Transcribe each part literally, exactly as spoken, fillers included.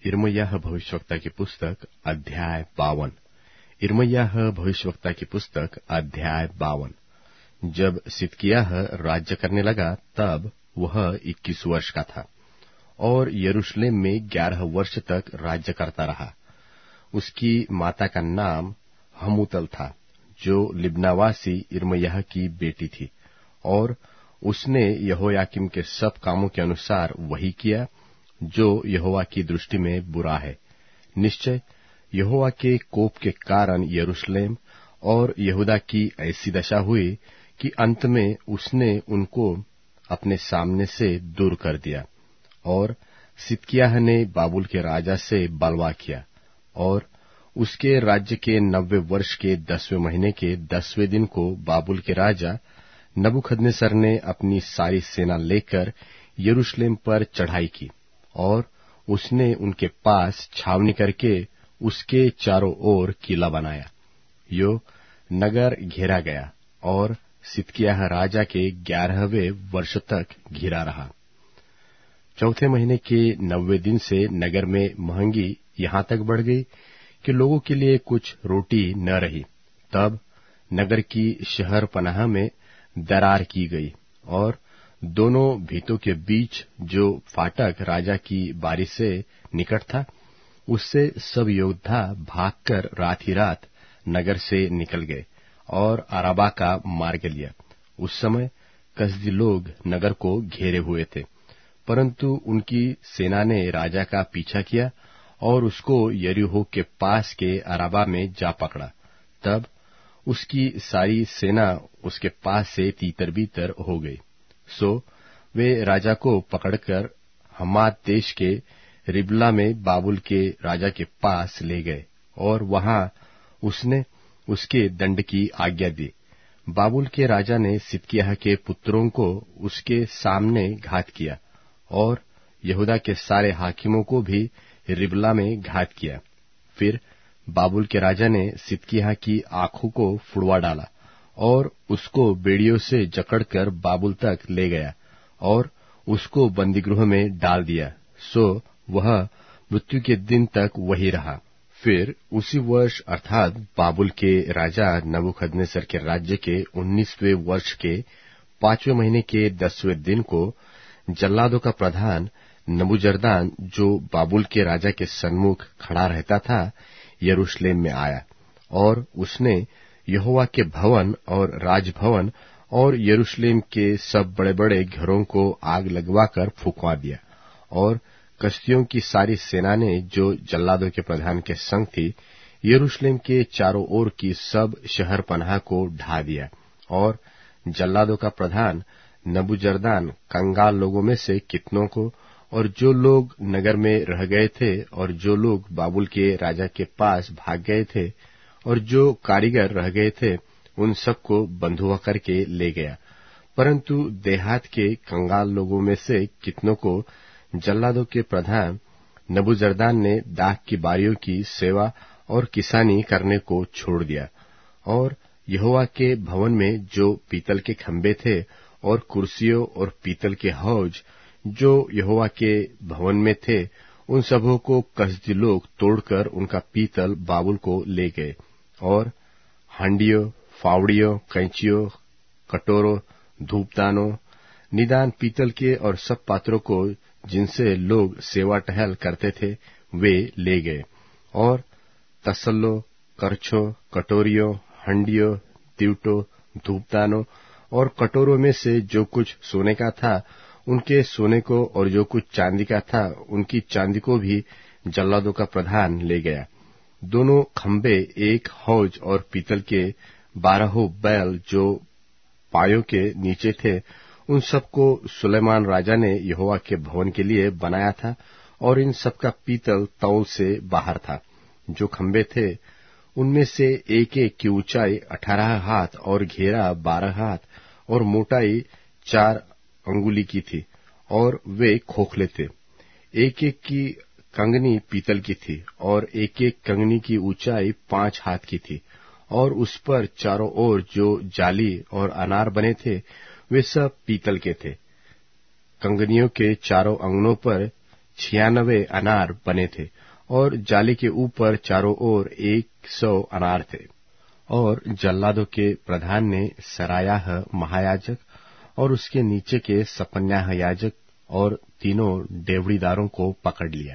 यिर्मयाह भविष्यवक्ता की पुस्तक अध्याय बावन। यिर्मयाह भविष्यवक्ता की पुस्तक अध्याय बावन। जब सिदकिय्याह राज्य करने लगा तब वह इक्कीस वर्ष का था और यरूशलेम में ग्यारह वर्ष तक राज्य करता रहा। उसकी माता का नाम हमूतल था, जो लिब्नावासी यिर्मयाह की बेटी थी, और उसने यहोयाकीम के सब कामों के अनुसार वही किया जो यहोवा की दृष्टि में बुरा है। निश्चय यहोवा के कोप के कारण यरूशलेम और यहूदा की ऐसी दशा हुई कि अंत में उसने उनको अपने सामने से दूर कर दिया। और सिदकिय्याह ने बाबुल के राजा से बलवा किया, और उसके राज्य के नब्बे वर्ष के दसवें महीने के दसवें दिन को बाबुल के राजा नबूकदनेस्सर ने अपनी सारी सेना लेकर यरूशलेम पर चढ़ाई की, और उसने उनके पास छावनी करके उसके चारों ओर किला बनाया। यो नगर घेरा गया और सिदकिय्याह राजा के ग्यारहवें वर्ष तक घिरा रहा। चौथे महीने के नब्बे दिन से नगर में महंगी यहां तक बढ़ गई कि लोगों के लिए कुछ रोटी न रही। तब नगर की शहर पनाह में दरार की गई, और दोनों भीतों के बीच जो फाटक राजा की बारी से निकट था, उससे सब योद्धा भागकर रात ही रात नगर से निकल गए और अराबा का मार्ग लिया। उस समय कसदी लोग नगर को घेरे हुए थे, परंतु उनकी सेना ने राजा का पीछा किया और उसको यरीहो के पास के अराबा में जा पकड़ा। तब उसकी सारी सेना उसके पास से तीतर बीतर हो गई। सो वे राजा को पकड़कर हमात देश के रिबला में बाबुल के राजा के पास ले गए, और वहां उसने उसके दंड की आज्ञा दी। बाबुल के राजा ने सिदकिय्याह के पुत्रों को उसके सामने घात किया, और यहूदा के सारे हाकिमों को भी रिबला में घात किया। फिर बाबुल के राजा ने सिदकिय्याह की आंखों को फुड़वा डाला और उसको बेड़ियों से जकड़कर बाबुल तक ले गया और उसको बंदीगृह में डाल दिया। सो वह मृत्यु के दिन तक वही रहा। फिर उसी वर्ष अर्थात बाबुल के राजा नबूकदनेस्सर के राज्य के उन्नीसवें वर्ष के पांचवें महीने के दसवें दिन को जल्लादों का प्रधान नबूजरदान, जो बाबुल के राजा के सन्मुख खड़ा रहता था, यरूशलेम में आया, और उसने यहोवा के भवन और राजभवन और यरूशलेम के सब बड़े बड़े घरों को आग लगवाकर फुकवा दिया। और कसदियों की सारी सेना ने, जो जल्लादों के प्रधान के संग थी, यरूशलेम के चारों ओर की सब शहर पनाह को ढा दिया। और जल्लादों का प्रधान नबूजरदान कंगाल लोगों में से कितनों को, और जो लोग नगर में रह गए थे, और जो लोग बाबुल के राजा के पास भाग गए थे, और जो कारीगर रह गए थे, उन सबको बंधुआ करके ले गया। परंतु देहात के कंगाल लोगों में से कितनों को जल्लादों के प्रधान नबूजरदान ने दाख की बारियों की सेवा और किसानी करने को छोड़ दिया। और यहोवा के भवन में जो पीतल के खंबे थे और कुर्सियों और पीतल के हौज जो यहोवा के भवन में थे, उन सबों को कसदी लोग तोड़कर उनका पीतल बाबुल को ले गए। और हांडियों, फावड़ियों, कैंचियों, कटोरों, धूपदानों, निदान पीतल के और सब पात्रों को जिनसे लोग सेवा टहल करते थे, वे ले गए। और तसल्लों, करछों, कटोरियों, हंडियों, दिवटों, धूपदानों और कटोरों में से जो कुछ सोने का था, उनके सोने को, और जो कुछ चांदी का था, उनकी चांदी को भी जल्लादों का प्रधान ले गया। दोनों खंबे, एक हौज और पीतल के बारहों बैल जो पायों के नीचे थे, उन सबको सुलेमान राजा ने यहोवा के भवन के लिए बनाया था, और इन सबका पीतल तौल से बाहर था। जो खंबे थे, उनमें से एक एक की ऊंचाई अठारह हाथ और घेरा बारह हाथ और मोटाई चार अंगुली की थी, और वे खोखले थे। एक एक की कंगनी पीतल की थी, और एक एक कंगनी की ऊंचाई पांच हाथ की थी, और उस पर चारों ओर जो जाली और अनार बने थे, वे सब पीतल के थे। कंगनियों के चारों अंगनों पर छियानवे अनार बने थे और जाली के ऊपर चारों ओर एक सौ अनार थे। और जल्लादों के प्रधान ने सरायाह महायाजक और उसके नीचे के सपन्याह याजक और तीनों डेवड़ीदारों को पकड़ लिया,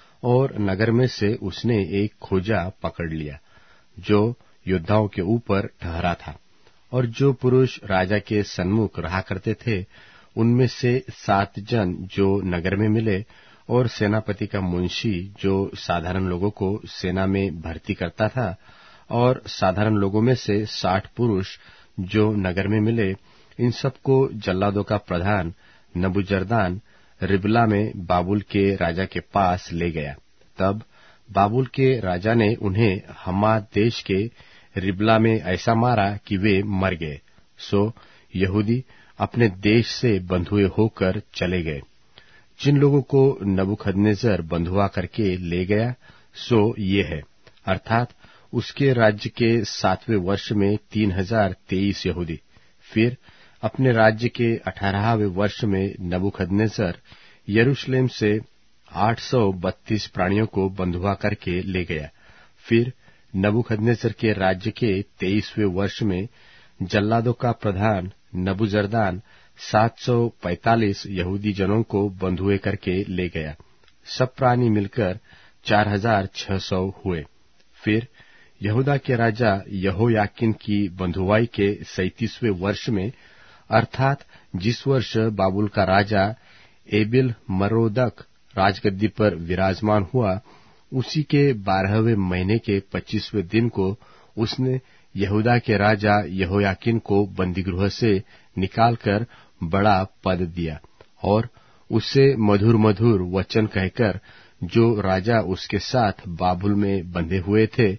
और नगर में से उसने एक खोजा पकड़ लिया जो योद्धाओं के ऊपर ठहरा था। और जो पुरुष राजा के सन्मुख रहा करते थे उनमें से सात जन जो नगर में मिले, और सेनापति का मुंशी जो साधारण लोगों को सेना में भर्ती करता था, और साधारण लोगों में से साठ पुरुष जो नगर में मिले, इन सबको जल्लादों का प्रधान नबूजरदान रिबला में बाबुल के राजा के पास ले गया। तब बाबुल के राजा ने उन्हें हमात देश के रिबला में ऐसा मारा कि वे मर गए। सो यहूदी अपने देश से बंधुए होकर चले गए। जिन लोगों को नबूखदनेस्सर बंधुआ करके ले गया सो ये है, अर्थात उसके राज्य के सातवें वर्ष में तीन हजार तेईस यहूदी। फिर अपने राज्य के अठारहवें वर्ष में नबूखदनेस्सर यरूशलेम से आठ सौ बत्तीस प्राणियों को बंधुआ करके ले गया। फिर नबूखदनेस्सर के राज्य के तेईसवें वर्ष में जल्लादों का प्रधान नबूजरदान सात सौ पैंतालीस यहूदी जनों को बंधुए करके ले गया। सब प्राणी मिलकर चार हजार छह सौ हुए। फिर यहूदा के राजा यहोयाकीन की बंधुआई के सैंतीसवें वर्ष में, अर्थात जिस वर्ष बाबुल का राजा एबिल मरोदक राजगद्दी पर विराजमान हुआ, उसी के बारहवें महीने के पच्चीसवें दिन को उसने यहूदा के राजा यहोयाकीन को बंदीगृह से निकालकर बड़ा पद दिया, और उससे मधुर मधुर वचन कहकर जो राजा उसके साथ बाबुल में बंधे हुए थे,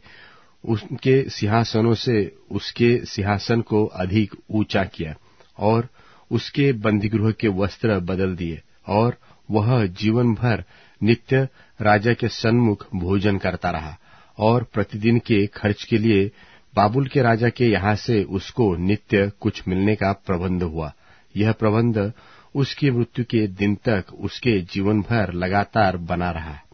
उनके सिंहासनों से उसके सिंहासन को अधिक ऊंचा किया, और उसके बंदीगृह के वस्त्र बदल दिए, और वह जीवन भर नित्य राजा के सन्मुख भोजन करता रहा। और प्रतिदिन के खर्च के लिए बाबुल के राजा के यहाँ से उसको नित्य कुछ मिलने का प्रबंध हुआ। यह प्रबंध उसकी मृत्यु के दिन तक उसके जीवन भर लगातार बना रहा।